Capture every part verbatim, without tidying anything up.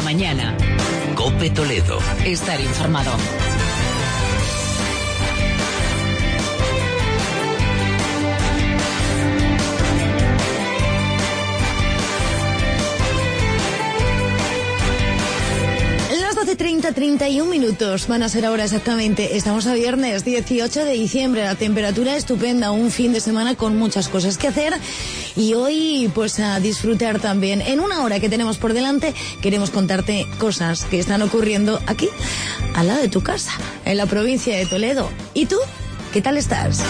la mañana. COPE Toledo. Estar informado. doce treinta, treinta y un minutos van a ser ahora exactamente. Estamos a viernes dieciocho de diciembre, la temperatura estupenda, un fin de semana con muchas cosas que hacer y hoy pues a disfrutar también. En una hora que tenemos por delante queremos contarte cosas que están ocurriendo aquí, al lado de tu casa, en la provincia de Toledo. ¿Y tú? ¿Qué tal estás?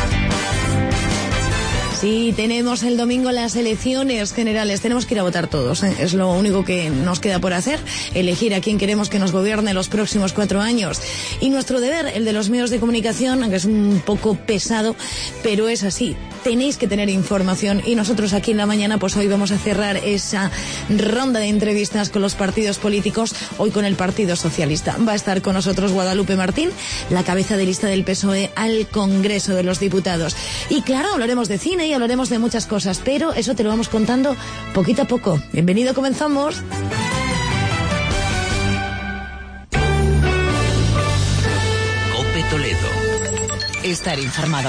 Sí, tenemos el domingo las elecciones generales. Tenemos que ir a votar todos, ¿eh? Es lo único que nos queda por hacer. Elegir a quién queremos que nos gobierne los próximos cuatro años. Y nuestro deber, el de los medios de comunicación, aunque es un poco pesado, pero es así. Tenéis que tener información y nosotros aquí en la mañana pues hoy vamos a cerrar esa ronda de entrevistas con los partidos políticos, hoy con el Partido Socialista. Va a estar con nosotros Guadalupe Martín, la cabeza de lista del P S O E al Congreso de los Diputados. Y claro, hablaremos de cine y hablaremos de muchas cosas, pero eso te lo vamos contando poquito a poco. Bienvenido, comenzamos. COPE Toledo. Estar informado.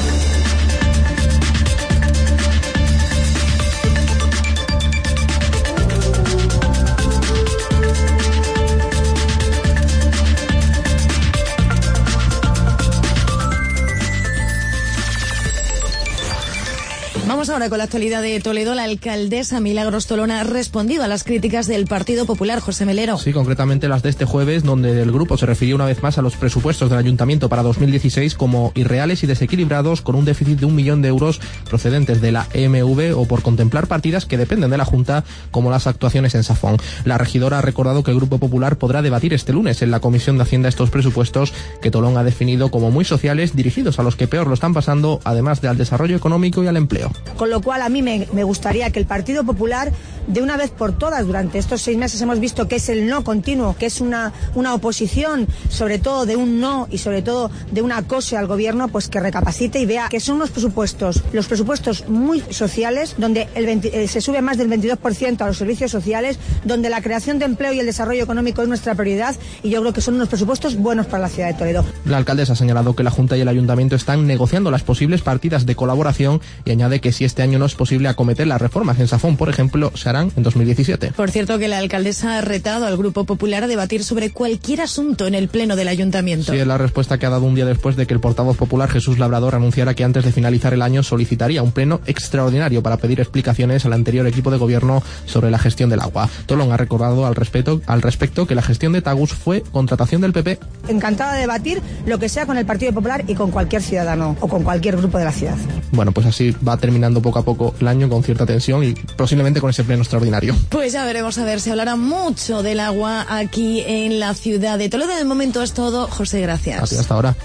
Vamos ahora con la actualidad de Toledo. La alcaldesa Milagros Tolona ha respondido a las críticas del Partido Popular. José Melero. Sí, concretamente las de este jueves, donde el grupo se refirió una vez más a los presupuestos del Ayuntamiento para dos mil dieciséis como irreales y desequilibrados, con un déficit de un millón de euros procedentes de la E M V o por contemplar partidas que dependen de la Junta, como las actuaciones en Safón. La regidora ha recordado que el Grupo Popular podrá debatir este lunes en la Comisión de Hacienda estos presupuestos que Tolón ha definido como muy sociales, dirigidos a los que peor lo están pasando, además de al desarrollo económico y al empleo. Con lo cual a mí me, me gustaría que el Partido Popular, de una vez por todas, durante estos seis meses hemos visto que es el no continuo, que es una, una oposición, sobre todo de un no y sobre todo de un acoso al gobierno, pues que recapacite y vea que son unos presupuestos, los presupuestos muy sociales, donde el veinte, eh, se sube más del veintidós por ciento a los servicios sociales, donde la creación de empleo y el desarrollo económico es nuestra prioridad, y yo creo que son unos presupuestos buenos para la ciudad de Toledo. La alcaldesa ha señalado que la Junta y el Ayuntamiento están negociando las posibles partidas de colaboración y añade que si este año no es posible acometer las reformas en Safón, por ejemplo, se harán en dos mil diecisiete. Por cierto, que la alcaldesa ha retado al Grupo Popular a debatir sobre cualquier asunto en el pleno del Ayuntamiento. Sí, es la respuesta que ha dado un día después de que el portavoz popular Jesús Labrador anunciara que antes de finalizar el año solicitaría un pleno extraordinario para pedir explicaciones al anterior equipo de gobierno sobre la gestión del agua. Tolón ha recordado al respecto, al respecto que la gestión de Tagus fue contratación del P P. Encantada de debatir lo que sea con el Partido Popular y con cualquier ciudadano o con cualquier grupo de la ciudad. Bueno, pues así va terminando poco a poco el año con cierta tensión y posiblemente con ese pleno extraordinario. Pues ya veremos, a ver, se hablará mucho del agua aquí en la ciudad de Toledo. De momento es todo. José, gracias. Así hasta ahora.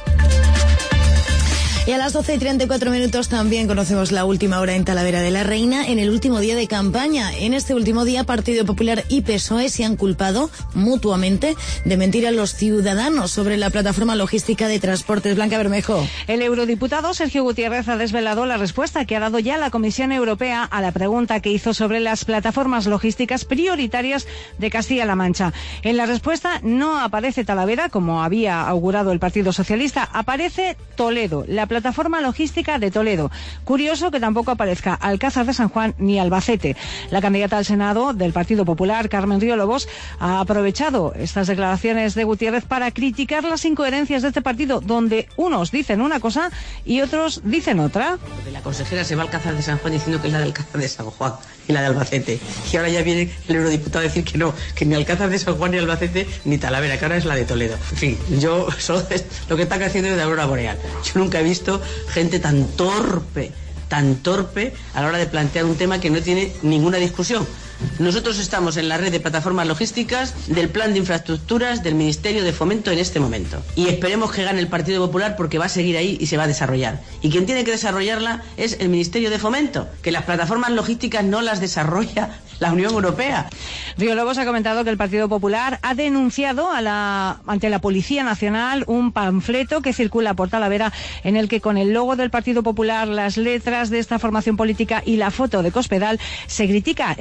Y a las doce y treinta y cuatro minutos también conocemos la última hora en Talavera de la Reina, en el último día de campaña. En este último día, Partido Popular y P S O E se han culpado mutuamente de mentir a los ciudadanos sobre la plataforma logística de transportes. Blanca Bermejo. El eurodiputado Sergio Gutiérrez ha desvelado la respuesta que ha dado ya la Comisión Europea a la pregunta que hizo sobre las plataformas logísticas prioritarias de Castilla-La Mancha. En la respuesta no aparece Talavera, como había augurado el Partido Socialista, aparece Toledo, la plataforma logística de Toledo. Curioso que tampoco aparezca Alcázar de San Juan ni Albacete. La candidata al Senado del Partido Popular, Carmen Río Lobos, ha aprovechado estas declaraciones de Gutiérrez para criticar las incoherencias de este partido, donde unos dicen una cosa y otros dicen otra. La consejera se va a Alcázar de San Juan diciendo que es la de Alcázar de San Juan y la de Albacete. Y ahora ya viene el eurodiputado a decir que no, que ni Alcázar de San Juan ni Albacete ni Talavera, que ahora es la de Toledo. En fin, yo solo lo que está creciendo es de aurora boreal. Yo nunca he visto gente tan torpe, tan torpe a la hora de plantear un tema que no tiene ninguna discusión. Nosotros estamos en la red de plataformas logísticas del plan de infraestructuras del Ministerio de Fomento en este momento. Y esperemos que gane el Partido Popular porque va a seguir ahí y se va a desarrollar. Y quien tiene que desarrollarla es el Ministerio de Fomento, que las plataformas logísticas no las desarrolla la Unión Europea. Río Lobos ha comentado que el Partido Popular ha denunciado a la, ante la Policía Nacional un panfleto que circula por Talavera en el que con el logo del Partido Popular, las letras de esta formación política y la foto de Cospedal se critica el trabajo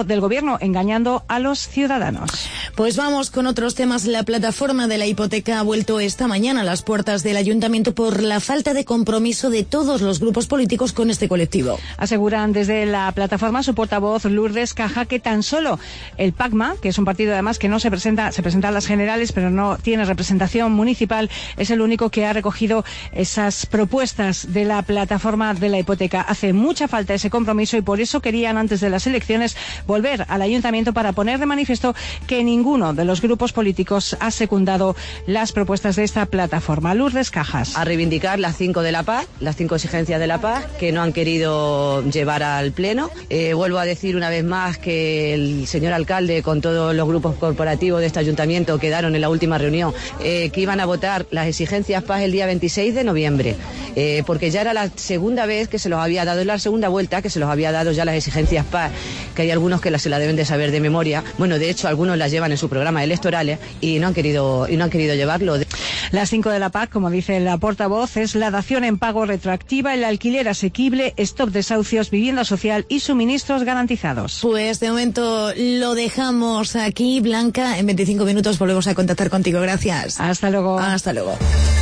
engañando del gobierno, engañando a los ciudadanos. Pues vamos con otros temas. La plataforma de la hipoteca ha vuelto esta mañana a las puertas del ayuntamiento por la falta de compromiso de todos los grupos políticos con este colectivo. Aseguran desde la plataforma su portavoz Lourdes Caja que tan solo el PACMA, que es un partido además que no se presenta, se presenta a las generales pero no tiene representación municipal, es el único que ha recogido esas propuestas de la plataforma de la hipoteca. Hace mucha falta ese compromiso y por eso querían antes de las elecciones volver al ayuntamiento para poner de manifiesto que ninguno de los grupos políticos ha secundado las propuestas de esta plataforma. Lourdes Cajas. A reivindicar las cinco de la paz, las cinco exigencias de la paz que no han querido llevar al pleno. Eh, vuelvo a decir una vez más que el señor alcalde con todos los grupos corporativos de este ayuntamiento quedaron en la última reunión eh, que iban a votar las exigencias paz el día veintiséis de noviembre, eh, porque ya era la segunda vez que se los había dado, la segunda vuelta que se los había dado ya las exigencias paz, que hay algunos que la, se la deben de saber de memoria. Bueno, de hecho algunos las llevan en su programa electorales y no han querido y no han querido llevarlo. Las cinco de la paz, como dice la portavoz, es la dación en pago retroactiva, el alquiler asequible, stop desahucios, vivienda social y suministros garantizados. Pues de momento lo dejamos aquí, Blanca. En veinticinco minutos volvemos a contactar contigo. Gracias. Hasta luego. Hasta luego.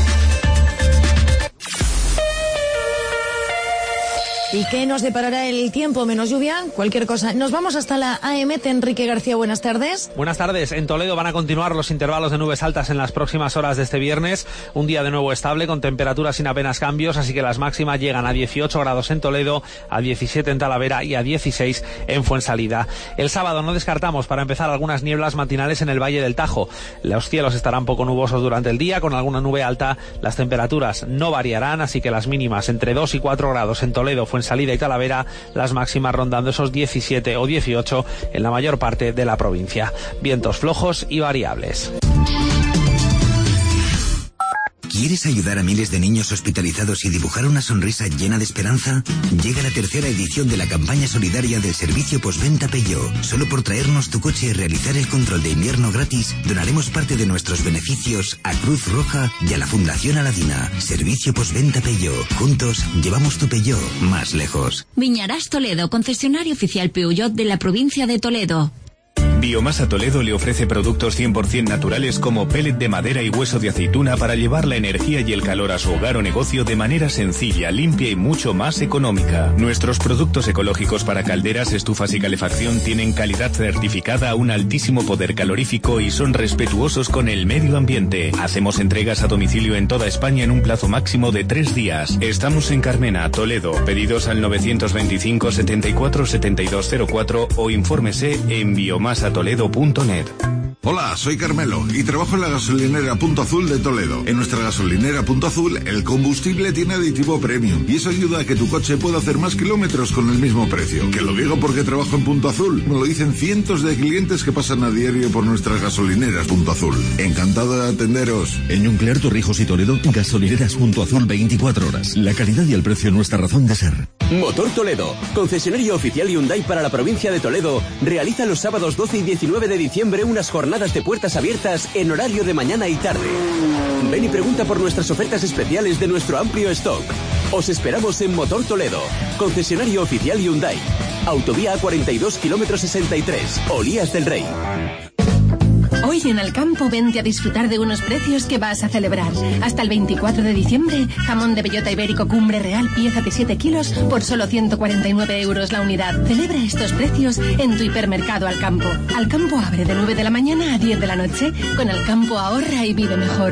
¿Y qué nos deparará el tiempo? ¿Menos lluvia? Cualquier cosa. Nos vamos hasta la A M T. Enrique García, buenas tardes. Buenas tardes. En Toledo van a continuar los intervalos de nubes altas en las próximas horas de este viernes. Un día de nuevo estable, con temperaturas sin apenas cambios, así que las máximas llegan a dieciocho grados en Toledo, a diecisiete en Talavera y a dieciséis en Fuensalida. El sábado no descartamos, para empezar, algunas nieblas matinales en el Valle del Tajo. Los cielos estarán poco nubosos durante el día, con alguna nube alta. Las temperaturas no variarán, así que las mínimas entre dos y cuatro grados en Toledo, Fuensalida y Talavera, las máximas rondando esos diecisiete o dieciocho en la mayor parte de la provincia. Vientos flojos y variables. ¿Quieres ayudar a miles de niños hospitalizados y dibujar una sonrisa llena de esperanza? Llega la tercera edición de la campaña solidaria del servicio postventa Peugeot. Solo por traernos tu coche y realizar el control de invierno gratis, donaremos parte de nuestros beneficios a Cruz Roja y a la Fundación Aladina. Servicio postventa Peugeot. Juntos llevamos tu Peugeot más lejos. Viñarás Toledo, concesionario oficial Peugeot de la provincia de Toledo. Biomasa Toledo le ofrece productos cien por ciento naturales como pellet de madera y hueso de aceituna para llevar la energía y el calor a su hogar o negocio de manera sencilla, limpia y mucho más económica. Nuestros productos ecológicos para calderas, estufas y calefacción tienen calidad certificada, un altísimo poder calorífico y son respetuosos con el medio ambiente. Hacemos entregas a domicilio en toda España en un plazo máximo de tres días. Estamos en Carmena, Toledo. Pedidos al novecientos veinticinco, setenta y cuatro, setenta y dos cero cuatro o infórmese en biomasa toledo punto net. Hola, soy Carmelo y trabajo en la gasolinera Punto Azul de Toledo. En nuestra gasolinera Punto Azul, el combustible tiene aditivo premium y eso ayuda a que tu coche pueda hacer más kilómetros con el mismo precio. Que lo digo porque trabajo en Punto Azul. Me lo dicen cientos de clientes que pasan a diario por nuestras gasolineras Punto Azul. Encantado de atenderos. En Yunclear, Torrijos y Toledo, gasolineras Punto Azul veinticuatro horas. La calidad y el precio, nuestra razón de ser. Motor Toledo, concesionario oficial Hyundai para la provincia de Toledo, realiza los sábados doce y diecinueve de diciembre unas jornadas de puertas abiertas en horario de mañana y tarde. Ven y pregunta por nuestras ofertas especiales de nuestro amplio stock. Os esperamos en Motor Toledo, concesionario oficial Hyundai. Autovía A cuarenta y dos, kilómetro sesenta y tres, Olías del Rey. Hoy en Alcampo vente a disfrutar de unos precios que vas a celebrar. Hasta el veinticuatro de diciembre, jamón de bellota ibérico Cumbre Real, pieza de siete kilos, por solo ciento cuarenta y nueve euros la unidad. Celebra estos precios en tu hipermercado Alcampo. Alcampo abre de nueve de la mañana a diez de la noche. Con Alcampo ahorra y vive mejor.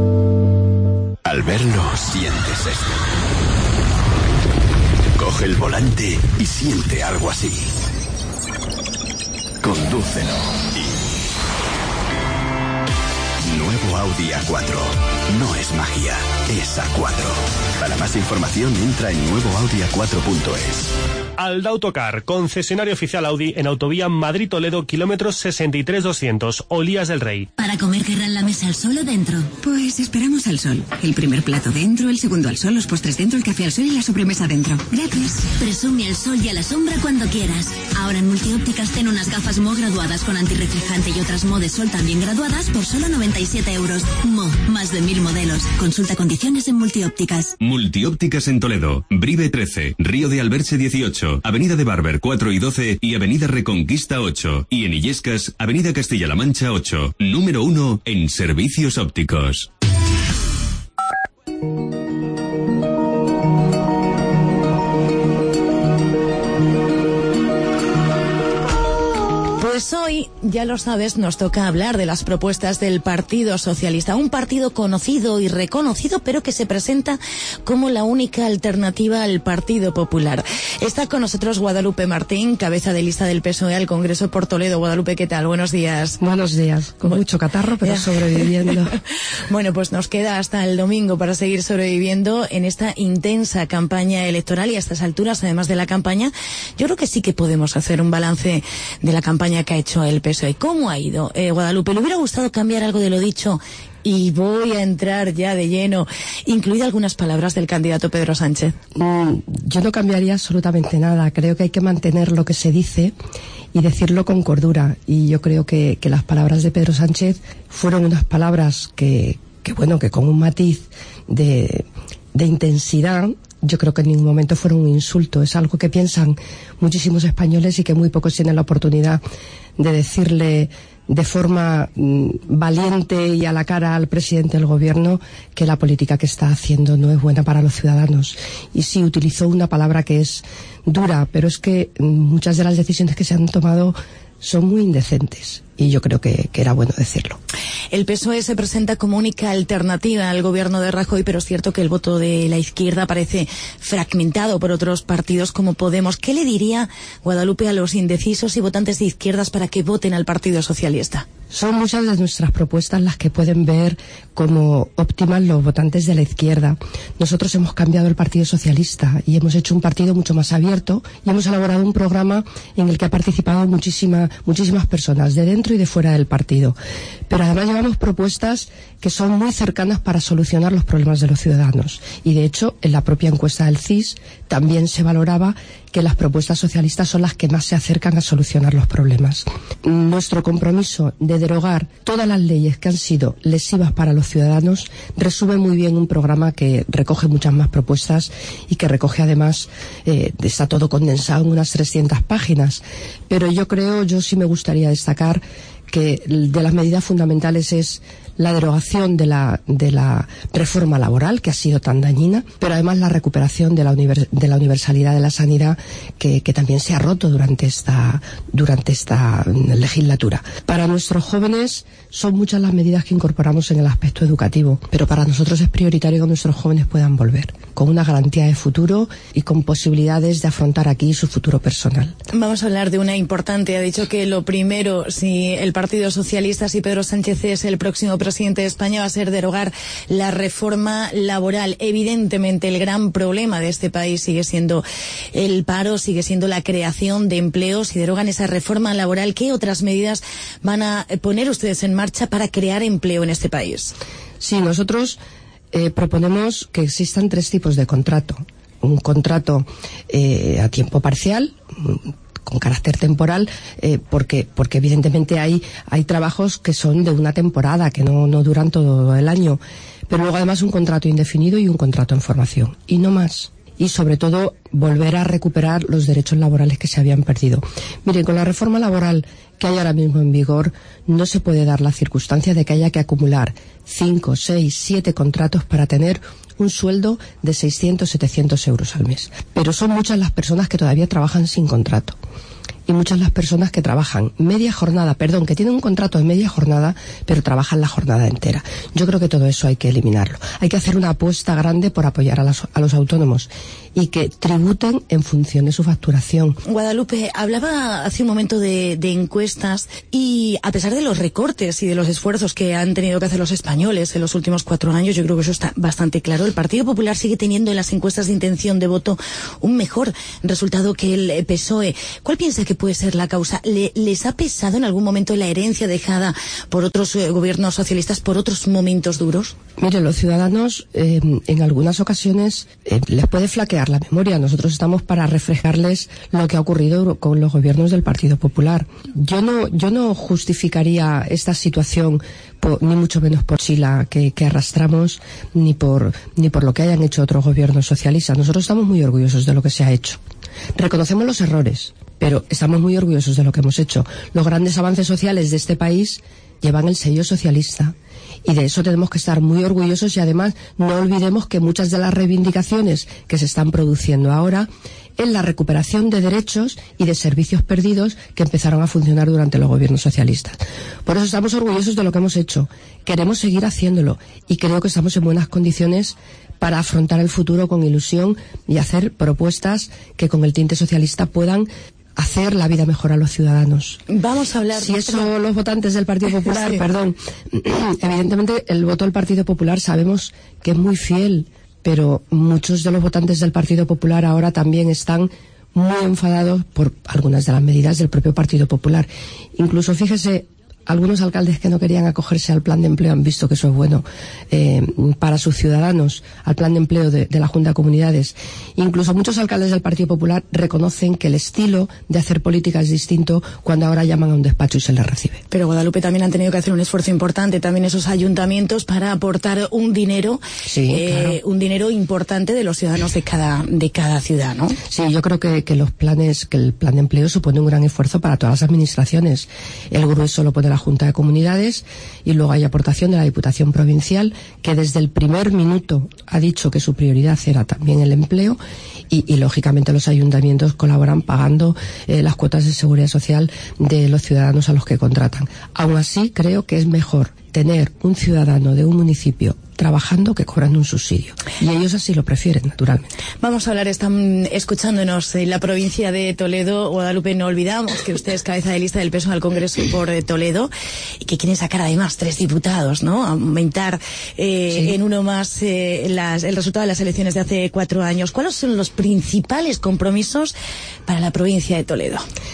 Al verlo, sientes esto. Coge el volante y siente algo así. Condúcelo y... Nuevo Audi A cuatro. No es magia, es A cuatro. Para más información entra en nuevo audi a cuatro punto es. Aldautocar, concesionario oficial Audi en autovía Madrid-Toledo, kilómetros sesenta y tres doscientos, Olías del Rey. ¿Para comer querrán la mesa al sol o dentro? Pues esperamos al sol. El primer plato dentro, el segundo al sol, los postres dentro, el café al sol y la sobremesa dentro. Gratis. Presume al sol y a la sombra cuando quieras. Ahora en Multiópticas ten unas gafas Mo graduadas con antirreflejante y otras Mo de sol también graduadas por solo noventa y siete euros. Mo, más de mil modelos. Consulta condiciones en Multiópticas. Multiópticas en Toledo, Brive trece, Río de Alberche dieciocho. Centro, Avenida de Barber cuatro y doce y Avenida Reconquista ocho. Y en Illescas, Avenida Castilla-La Mancha ocho. Número uno en servicios ópticos. Pues hoy, ya lo sabes, nos toca hablar de las propuestas del Partido Socialista, un partido conocido y reconocido, pero que se presenta como la única alternativa al Partido Popular. Está con nosotros Guadalupe Martín, cabeza de lista del P S O E al Congreso por Toledo. Guadalupe, ¿qué tal? Buenos días. Buenos días, con mucho catarro, pero sobreviviendo. Bueno, pues nos queda hasta el domingo para seguir sobreviviendo en esta intensa campaña electoral, y a estas alturas, además de la campaña, yo creo que sí que podemos hacer un balance de la campaña que ha hecho el P S O E. ¿Cómo ha ido? Eh, Guadalupe, ¿le hubiera gustado cambiar algo de lo dicho? Y voy a entrar ya de lleno, incluida algunas palabras del candidato Pedro Sánchez. Mm, yo no cambiaría absolutamente nada. Creo que hay que mantener lo que se dice y decirlo con cordura. Y yo creo que, que las palabras de Pedro Sánchez fueron unas palabras que, que bueno, que con un matiz de, de intensidad. Yo creo que en ningún momento fueron un insulto. Es algo que piensan muchísimos españoles y que muy pocos tienen la oportunidad de decirle de forma mmm, valiente y a la cara al presidente del gobierno que la política que está haciendo no es buena para los ciudadanos. Y sí, utilizó una palabra que es dura, pero es que mmm, muchas de las decisiones que se han tomado son muy indecentes. Y yo creo que, que era bueno decirlo. El P S O E se presenta como única alternativa al gobierno de Rajoy, pero es cierto que el voto de la izquierda parece fragmentado por otros partidos como Podemos. ¿Qué le diría, Guadalupe, a los indecisos y votantes de izquierdas para que voten al Partido Socialista? Son muchas de nuestras propuestas las que pueden ver como óptimas los votantes de la izquierda. Nosotros hemos cambiado el Partido Socialista y hemos hecho un partido mucho más abierto y hemos elaborado un programa en el que ha participado muchísima, muchísimas personas de dentro y de fuera del partido. Pero además llevamos propuestas que son muy cercanas para solucionar los problemas de los ciudadanos. Y de hecho, en la propia encuesta del C I S también se valoraba que las propuestas socialistas son las que más se acercan a solucionar los problemas. Nuestro compromiso de derogar todas las leyes que han sido lesivas para los ciudadanos resume muy bien un programa que recoge muchas más propuestas y que recoge además, eh, está todo condensado en unas trescientas páginas. Pero yo creo, yo sí me gustaría destacar que de las medidas fundamentales es la derogación de la, de la reforma laboral, que ha sido tan dañina, pero además la recuperación de la, univers, de la universalidad de la sanidad, que, que también se ha roto durante esta, durante esta legislatura. Para nuestros jóvenes son muchas las medidas que incorporamos en el aspecto educativo, pero para nosotros es prioritario que nuestros jóvenes puedan volver, con una garantía de futuro y con posibilidades de afrontar aquí su futuro personal. Vamos a hablar de una importante. Ha dicho que lo primero, si el Partido Socialista, si Pedro Sánchez es el próximo presidente presidente de España, va a ser derogar la reforma laboral. Evidentemente, el gran problema de este país sigue siendo el paro, sigue siendo la creación de empleos. Si derogan esa reforma laboral, ¿qué otras medidas van a poner ustedes en marcha para crear empleo en este país? Sí, nosotros eh, proponemos que existan tres tipos de contrato. Un contrato eh, a tiempo parcial, con carácter temporal, eh, porque porque evidentemente hay hay trabajos que son de una temporada, que no, no duran todo el año, pero luego además un contrato indefinido y un contrato en formación, y no más. Y sobre todo volver a recuperar los derechos laborales que se habían perdido. Miren, con la reforma laboral que hay ahora mismo en vigor, no se puede dar la circunstancia de que haya que acumular cinco, seis, siete contratos para tener un sueldo de seiscientos, setecientos euros al mes. Pero son muchas las personas que todavía trabajan sin contrato. Y muchas las personas que trabajan media jornada, perdón, que tienen un contrato de media jornada, pero trabajan la jornada entera. Yo creo que todo eso hay que eliminarlo. Hay que hacer una apuesta grande por apoyar a, las, a los autónomos y que tributen en función de su facturación. Guadalupe, hablaba hace un momento de, de encuestas y a pesar de los recortes y de los esfuerzos que han tenido que hacer los españoles en los últimos cuatro años, yo creo que eso está bastante claro. El Partido Popular sigue teniendo en las encuestas de intención de voto un mejor resultado que el P S O E. ¿Cuál piensa que puede ser la causa. ¿Le, ¿Les ha pesado en algún momento la herencia dejada por otros eh, gobiernos socialistas, por otros momentos duros? Mire, los ciudadanos eh, en algunas ocasiones eh, les puede flaquear la memoria. Nosotros estamos para reflejarles lo que ha ocurrido con los gobiernos del Partido Popular. Yo no, yo no justificaría esta situación por, ni mucho menos por Chila que, que arrastramos, ni por, ni por lo que hayan hecho otros gobiernos socialistas. Nosotros estamos muy orgullosos de lo que se ha hecho. Reconocemos los errores, pero estamos muy orgullosos de lo que hemos hecho. Los grandes avances sociales de este país llevan el sello socialista. Y de eso tenemos que estar muy orgullosos y además no olvidemos que muchas de las reivindicaciones que se están produciendo ahora es la recuperación de derechos y de servicios perdidos que empezaron a funcionar durante los gobiernos socialistas. Por eso estamos orgullosos de lo que hemos hecho. Queremos seguir haciéndolo y creo que estamos en buenas condiciones para afrontar el futuro con ilusión y hacer propuestas que con el tinte socialista puedan hacer la vida mejor a los ciudadanos. Vamos a hablar... Si eso los votantes del Partido Popular, sí. perdón, evidentemente el voto del Partido Popular sabemos que es muy fiel, pero muchos de los votantes del Partido Popular ahora también están muy enfadados por algunas de las medidas del propio Partido Popular. Incluso, fíjese, algunos alcaldes que no querían acogerse al plan de empleo han visto que eso es bueno eh, para sus ciudadanos, al plan de empleo de, de la Junta de Comunidades. Incluso muchos alcaldes del Partido Popular reconocen que el estilo de hacer política es distinto cuando ahora llaman a un despacho y se les recibe. Pero Guadalupe también han tenido que hacer un esfuerzo importante, también esos ayuntamientos, para aportar un dinero, sí, eh, claro. un dinero importante de los ciudadanos de cada de cada ciudad, ¿no? Sí, yo creo que, que los planes, que el plan de empleo supone un gran esfuerzo para todas las administraciones. El grueso lo pone la Junta de Comunidades y luego hay aportación de la Diputación Provincial, que desde el primer minuto ha dicho que su prioridad era también el empleo y, y lógicamente los ayuntamientos colaboran pagando eh, las cuotas de seguridad social de los ciudadanos a los que contratan. Aún así, creo que es mejor tener un ciudadano de un municipio trabajando que cobrando un subsidio. Y ellos así lo prefieren, naturalmente. Vamos a hablar, están escuchándonos en la provincia de Toledo. Guadalupe, no olvidamos que usted es cabeza de lista del P S O E al Congreso por eh, Toledo y que quieren sacar además tres diputados, ¿no? Aumentar eh, sí. en uno más eh, las, el resultado de las elecciones de hace cuatro años. ¿Cuáles son los principales compromisos para la provincia de Toledo?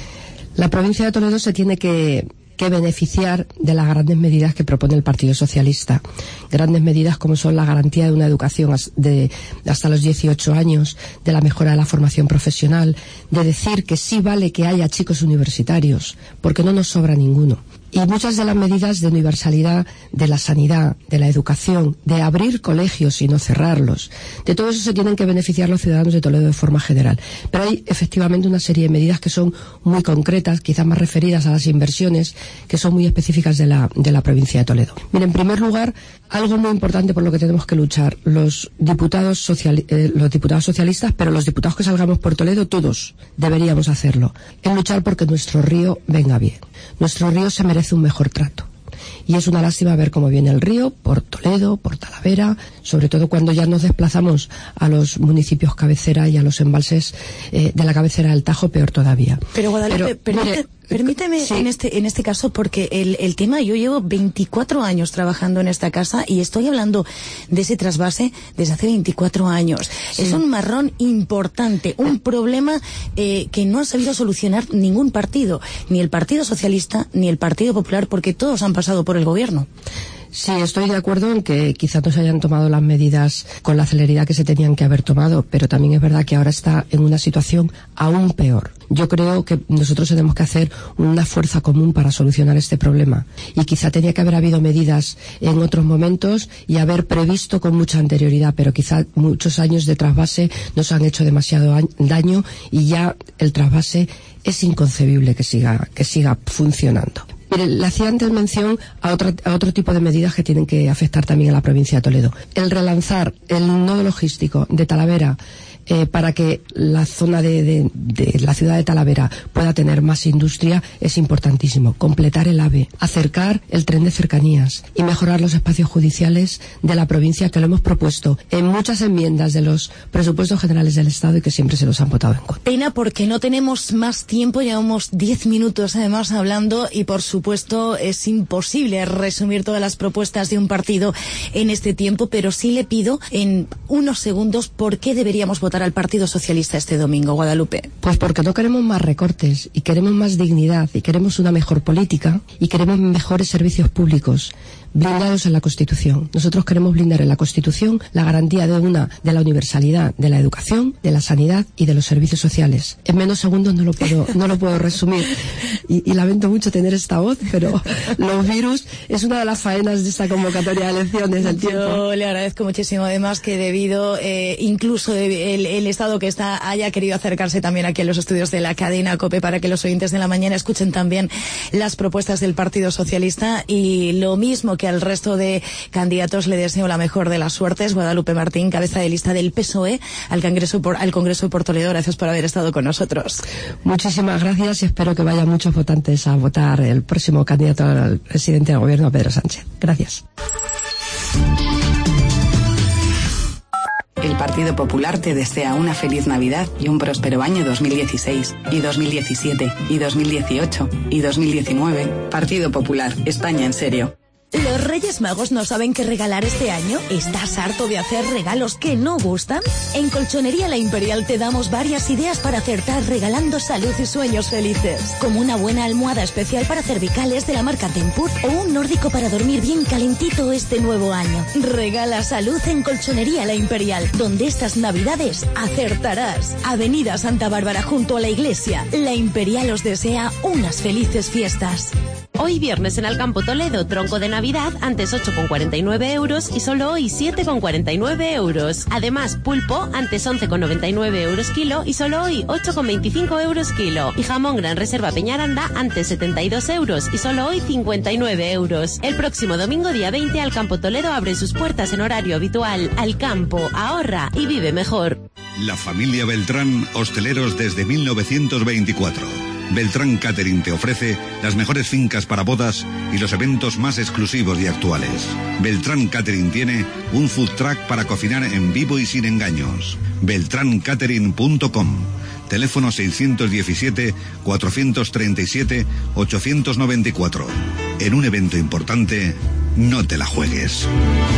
La provincia de Toledo se tiene que que beneficiar de las grandes medidas que propone el Partido Socialista. Grandes medidas como son la garantía de una educación de hasta los dieciocho años, de la mejora de la formación profesional, de decir que sí vale que haya chicos universitarios, porque no nos sobra ninguno. Y muchas de las medidas de universalidad de la sanidad, de la educación, de abrir colegios y no cerrarlos. De todo eso se tienen que beneficiar los ciudadanos de Toledo de forma general. Pero hay efectivamente una serie de medidas que son muy concretas, quizás más referidas a las inversiones, que son muy específicas de la, de la provincia de Toledo. Mire, en primer lugar, algo muy importante por lo que tenemos que luchar, los diputados, social, eh, los diputados socialistas, pero los diputados que salgamos por Toledo, todos deberíamos hacerlo, en luchar porque nuestro río venga bien. Nuestro río se merece un mejor trato. Y es una lástima ver cómo viene el río por Toledo, por Talavera, sobre todo cuando ya nos desplazamos a los municipios cabecera y a los embalses eh, de la cabecera del Tajo, peor todavía. Pero Guadalupe, Pero, permite, mire, permíteme sí. en este en este caso, porque el, el tema, yo llevo veinticuatro años trabajando en esta casa y estoy hablando de ese trasvase desde hace veinticuatro años. Sí. Es un marrón importante, un problema eh, que no ha sabido solucionar ningún partido, ni el Partido Socialista ni el Partido Popular, porque todos han pasado por el gobierno. Sí, estoy de acuerdo en que quizá no se hayan tomado las medidas con la celeridad que se tenían que haber tomado, pero también es verdad que ahora está en una situación aún peor. Yo creo que nosotros tenemos que hacer una fuerza común para solucionar este problema. Y quizá tenía que haber habido medidas en otros momentos y haber previsto con mucha anterioridad, pero quizá muchos años de trasvase nos han hecho demasiado daño y ya el trasvase es inconcebible que siga, que siga funcionando. Mire, le hacía antes mención a, otra, a otro tipo de medidas que tienen que afectar también a la provincia de Toledo. El relanzar el nodo logístico de Talavera eh, para que la zona de, de, de la ciudad de Talavera pueda tener más industria es importantísimo. Completar el AVE, acercar el tren de cercanías y mejorar los espacios judiciales de la provincia, que lo hemos propuesto en muchas enmiendas de los presupuestos generales del Estado y que siempre se los han votado en contra. Pena porque no tenemos más tiempo, llevamos diez minutos además hablando y por supuesto es imposible resumir todas las propuestas de un partido en este tiempo, pero sí le pido en unos segundos por qué deberíamos votar votar al Partido Socialista este domingo, Guadalupe? Pues porque no queremos más recortes y queremos más dignidad y queremos una mejor política y queremos mejores servicios públicos blindados en la Constitución. Nosotros queremos blindar en la Constitución la garantía de una de la universalidad de la educación, de la sanidad y de los servicios sociales. En menos segundos no lo puedo no lo puedo resumir y, y lamento mucho tener esta voz, pero los virus es una de las faenas de esta convocatoria de elecciones del tiempo. Yo le agradezco muchísimo, además, que debido eh, incluso el, el Estado que está haya querido acercarse también aquí a los estudios de la cadena COPE para que los oyentes de la mañana escuchen también las propuestas del Partido Socialista, y lo mismo que al resto de candidatos le deseo la mejor de las suertes. Guadalupe Martín, cabeza de lista del P S O E al Congreso por, al Congreso por Toledo, gracias por haber estado con nosotros. Muchísimas gracias y espero que vayan muchos votantes a votar el próximo candidato al presidente del gobierno, Pedro Sánchez. Gracias. El Partido Popular te desea una feliz Navidad y un próspero año dos mil dieciséis, y dos mil diecisiete, y dos mil dieciocho, y dos mil diecinueve. Partido Popular, España en serio. ¿Los Reyes Magos no saben qué regalar este año? ¿Estás harto de hacer regalos que no gustan? En Colchonería La Imperial te damos varias ideas para acertar regalando salud y sueños felices. Como una buena almohada especial para cervicales de la marca Tempur o un nórdico para dormir bien calentito este nuevo año. Regala salud en Colchonería La Imperial, donde estas navidades acertarás. Avenida Santa Bárbara junto a la iglesia. La Imperial os desea unas felices fiestas. Hoy viernes en Alcampo Toledo, tronco de Navidad, antes ocho con cuarenta y nueve euros y solo hoy siete con cuarenta y nueve euros. Además, pulpo, antes once con noventa y nueve euros kilo y solo hoy ocho con veinticinco euros kilo. Y jamón Gran Reserva Peñaranda, antes setenta y dos euros y solo hoy cincuenta y nueve euros. El próximo domingo, día veinte, Alcampo Toledo abre sus puertas en horario habitual. Alcampo, ahorra y vive mejor. La familia Beltrán, hosteleros desde mil novecientos veinticuatro. Beltrán Catering te ofrece las mejores fincas para bodas y los eventos más exclusivos y actuales. Beltrán Catering tiene un food truck para cocinar en vivo y sin engaños. beltrán catering punto com. Teléfono seiscientos diecisiete, cuatrocientos treinta y siete, ochocientos noventa y cuatro. En un evento importante, no te la juegues.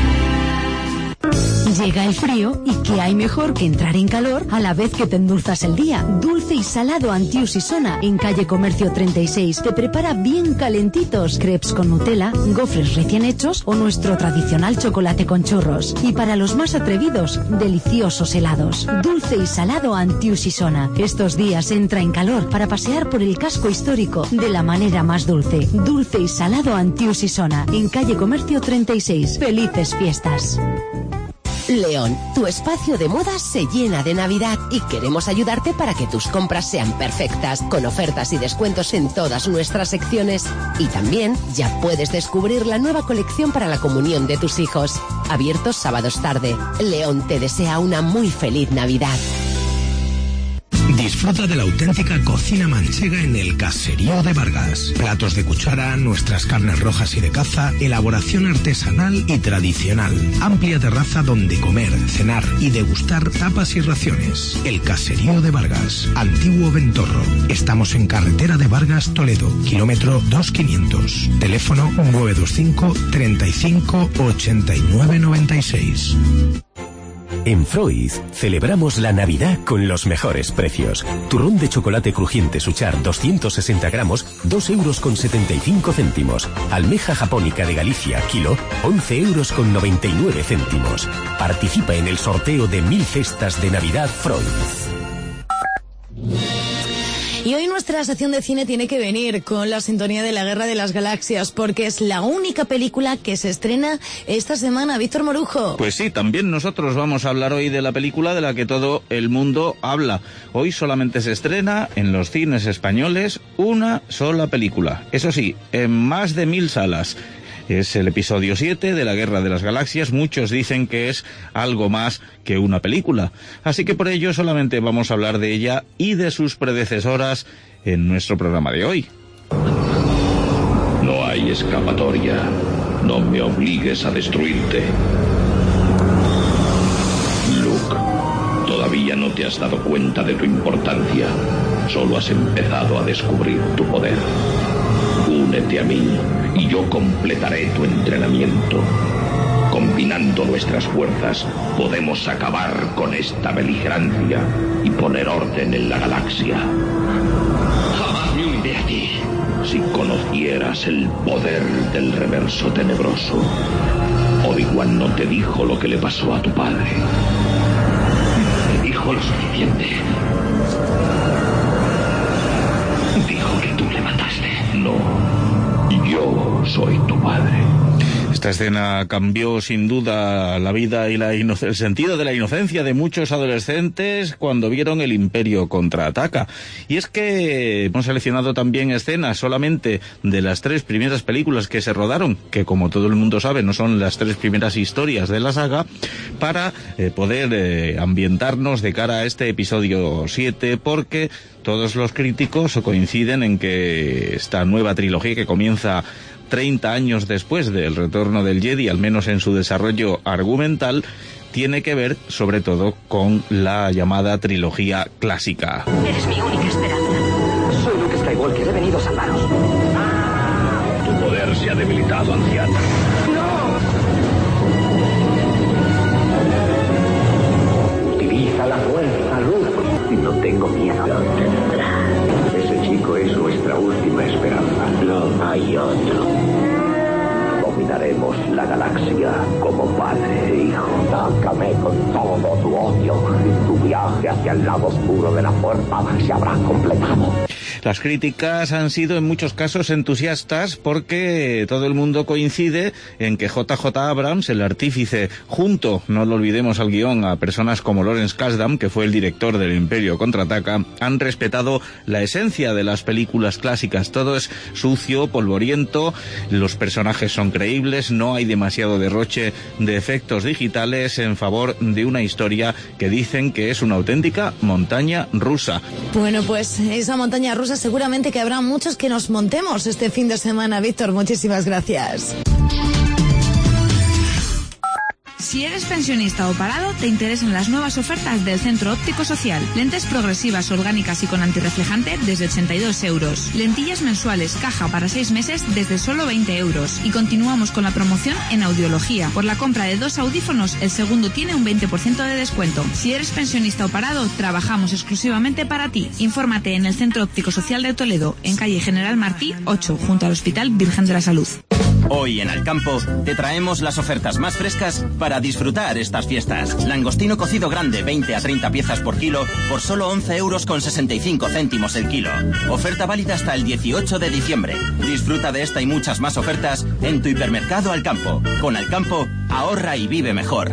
Llega el frío y ¿qué hay mejor que entrar en calor a la vez que te endulzas el día? Dulce y salado Antius y Sona en calle Comercio treinta y seis te prepara bien calentitos crepes con Nutella, gofres recién hechos o nuestro tradicional chocolate con churros. Y para los más atrevidos, deliciosos helados. Dulce y salado Antius y Sona. Estos días entra en calor para pasear por el casco histórico de la manera más dulce. Dulce y salado Antius y Sona en calle Comercio treinta y seis. Felices fiestas. León, tu espacio de moda se llena de Navidad y queremos ayudarte para que tus compras sean perfectas, con ofertas y descuentos en todas nuestras secciones. Y también ya puedes descubrir la nueva colección para la comunión de tus hijos. Abiertos sábados tarde. León te desea una muy feliz Navidad. Disfruta de la auténtica cocina manchega en el Caserío de Vargas. Platos de cuchara, nuestras carnes rojas y de caza, elaboración artesanal y tradicional. Amplia terraza donde comer, cenar y degustar tapas y raciones. El Caserío de Vargas, Antiguo Ventorro. Estamos en carretera de Vargas, Toledo, kilómetro dos quinientos. Teléfono nueve dos cinco, treinta y cinco, ochenta y nueve noventa y seis. En Freud celebramos la Navidad con los mejores precios. Turrón de chocolate crujiente Suchar doscientos sesenta gramos, dos euros con setenta y cinco céntimos. Almeja japónica de Galicia, kilo, once euros con noventa y nueve céntimos. Participa en el sorteo de mil cestas de Navidad Freud. Y hoy nuestra sección de cine tiene que venir con la sintonía de la Guerra de las Galaxias, porque es la única película que se estrena esta semana. Víctor Morujo. Pues sí, también nosotros vamos a hablar hoy de la película de la que todo el mundo habla. Hoy solamente se estrena en los cines españoles una sola película. Eso sí, en más de mil salas. Es el episodio siete de la Guerra de las Galaxias. Muchos dicen que es algo más que una película. Así que por ello solamente vamos a hablar de ella y de sus predecesoras en nuestro programa de hoy. No hay escapatoria. No me obligues a destruirte. Luke, todavía no te has dado cuenta de tu importancia. Solo has empezado a descubrir tu poder. Únete a mí y yo completaré tu entrenamiento. combinando nuestras fuerzas, podemos acabar con esta beligerancia y poner orden en la galaxia. Jamás me uniré a ti. Si conocieras el poder del reverso tenebroso, Obi-Wan no te dijo lo que le pasó a tu padre. Te dijo lo suficiente. Dijo que tú le mataste. No, yo soy tu padre. Esta escena cambió sin duda la vida y la ino- el sentido de la inocencia de muchos adolescentes cuando vieron El Imperio contraataca. Y es que hemos seleccionado también escenas solamente de las tres primeras películas que se rodaron, que como todo el mundo sabe no son las tres primeras historias de la saga, para eh, poder eh, ambientarnos de cara a este episodio siete, porque todos los críticos coinciden en que esta nueva trilogía que comienza treinta años después del retorno del Jedi, al menos en su desarrollo argumental, tiene que ver sobre todo con la llamada trilogía clásica. Eres mi única esperanza. Soy Luke Skywalker, he venido a salvaros. Tu poder se ha debilitado, anciano. ¡No! Utiliza la fuerza, Luke. No tengo miedo. Lo tendrás. Ese chico es nuestra última esperanza. No hay otro. Dominaremos la galaxia como padre e hijo. Sácame con todo tu odio y tu viaje hacia el lado oscuro de la fuerza se habrá completado. Las críticas han sido en muchos casos entusiastas porque todo el mundo coincide en que J J Abrams, el artífice, junto, no lo olvidemos al guión, a personas como Lawrence Kasdan, que fue el director del Imperio contraataca, han respetado la esencia de las películas clásicas. Todo es sucio, polvoriento, los personajes son creíbles, no hay demasiado derroche de efectos digitales en favor de una historia que dicen que es una auténtica montaña rusa. Bueno, pues esa montaña rusa seguramente que habrá muchos que nos montemos este fin de semana. Víctor, muchísimas gracias. Si eres pensionista o parado, te interesan las nuevas ofertas del Centro Óptico Social. Lentes progresivas, orgánicas y con antirreflejante desde ochenta y dos euros. Lentillas mensuales, caja para seis meses desde solo veinte euros. Y continuamos con la promoción en audiología. Por la compra de dos audífonos, el segundo tiene un veinte por ciento de descuento. Si eres pensionista o parado, trabajamos exclusivamente para ti. Infórmate en el Centro Óptico Social de Toledo, en calle General Martí ocho, junto al Hospital Virgen de la Salud. Hoy en Alcampo te traemos las ofertas más frescas para disfrutar estas fiestas. Langostino cocido grande, veinte a treinta piezas por kilo, por solo once euros con sesenta y cinco céntimos el kilo. Oferta válida hasta el dieciocho de diciembre. Disfruta de esta y muchas más ofertas en tu hipermercado Alcampo. Con Alcampo, ahorra y vive mejor.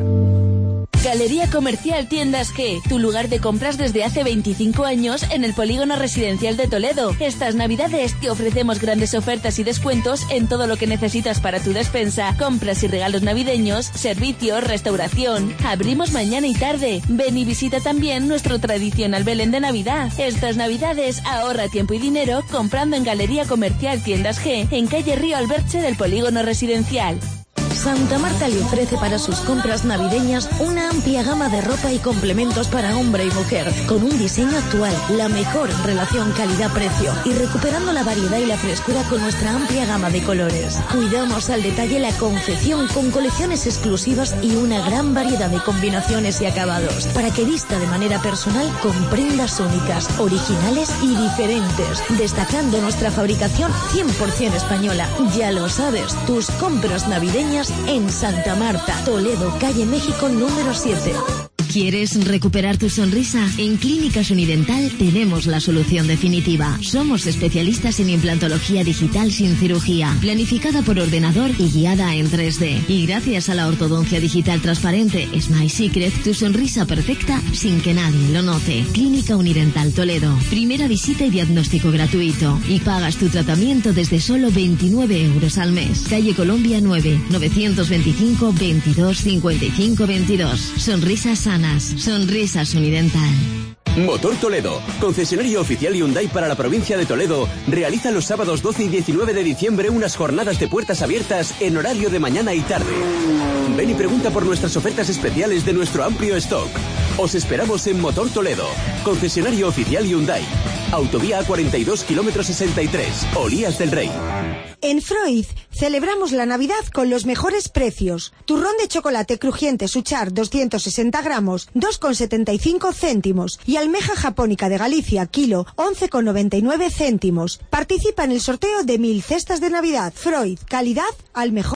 Galería Comercial Tiendas G, tu lugar de compras desde hace veinticinco años en el Polígono Residencial de Toledo. Estas navidades te ofrecemos grandes ofertas y descuentos en todo lo que necesitas para tu despensa, compras y regalos navideños, servicios, restauración. Abrimos mañana y tarde. Ven y visita también nuestro tradicional Belén de Navidad. Estas navidades ahorra tiempo y dinero comprando en Galería Comercial Tiendas G, en calle Río Alberche del Polígono Residencial. Santa Marta le ofrece para sus compras navideñas una amplia gama de ropa y complementos para hombre y mujer, con un diseño actual, la mejor relación calidad-precio y recuperando la variedad y la frescura con nuestra amplia gama de colores. Cuidamos al detalle la confección con colecciones exclusivas y una gran variedad de combinaciones y acabados, para que vista de manera personal con prendas únicas, originales y diferentes, destacando nuestra fabricación cien por ciento española. Ya lo sabes, tus compras navideñas en Santa Marta, Toledo, calle México número siete. ¿Quieres recuperar tu sonrisa? En Clínicas Unidental tenemos la solución definitiva. Somos especialistas en implantología digital sin cirugía, planificada por ordenador y guiada en tres D. Y gracias a la ortodoncia digital transparente Smile Secret, tu sonrisa perfecta sin que nadie lo note. Clínica Unidental Toledo. Primera visita y diagnóstico gratuito. Y pagas tu tratamiento desde solo veintinueve euros al mes. Calle Colombia nueve, novecientos veinticinco, veintidós, cincuenta y cinco, veintidós. Sonrisas sanas. Sonrisas Unidental. Motor Toledo, concesionario oficial Hyundai para la provincia de Toledo, realiza los sábados doce y diecinueve de diciembre unas jornadas de puertas abiertas en horario de mañana y tarde. Ven y pregunta por nuestras ofertas especiales de nuestro amplio stock. Os esperamos en Motor Toledo, concesionario oficial Hyundai. Autovía A cuarenta y dos, kilómetro sesenta y tres, Olías del Rey. En Freud celebramos la Navidad con los mejores precios. Turrón de chocolate crujiente Suchar doscientos sesenta gramos, dos con setenta y cinco céntimos. Y almeja japónica de Galicia, kilo, once con noventa y nueve céntimos. Participa en el sorteo de mil cestas de Navidad. Freud, calidad al mejor